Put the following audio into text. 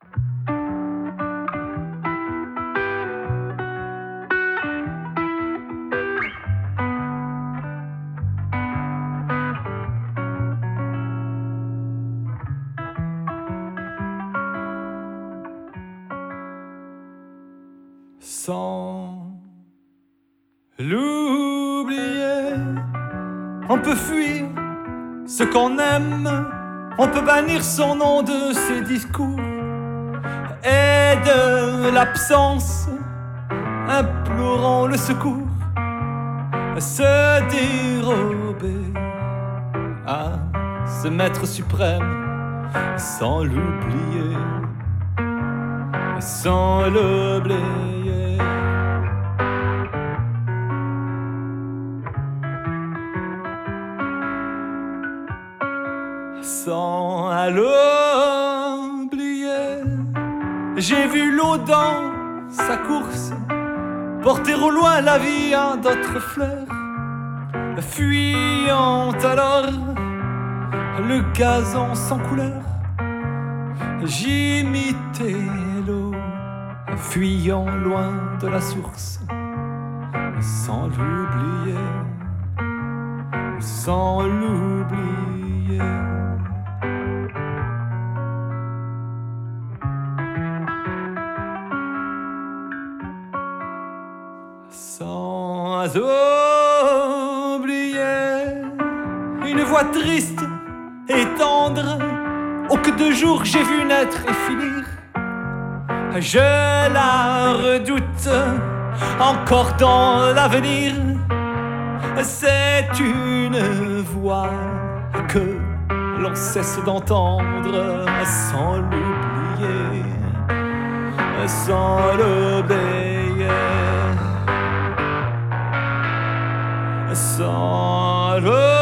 Sans l'oublier, on peut fuir ce qu'on aime, on peut bannir son nom de ses discours et de l'absence, implorant le secours, se dérober à ce maître suprême sans l'oublier, sans l'oublier. Sans l'oublier, j'ai vu l'eau dans sa course porter au loin la vie à d'autres fleurs, fuyant alors le gazon sans couleur. J'imitais l'eau, fuyant loin de la source, sans l'oublier, sans l'oublier. Sans oublier une voix triste et tendre, oh que de jours j'ai vu naître et finir. Je la redoute encore dans l'avenir. C'est une voix que l'on cesse d'entendre sans l'oublier, sans l'oublier, sans l'oublier.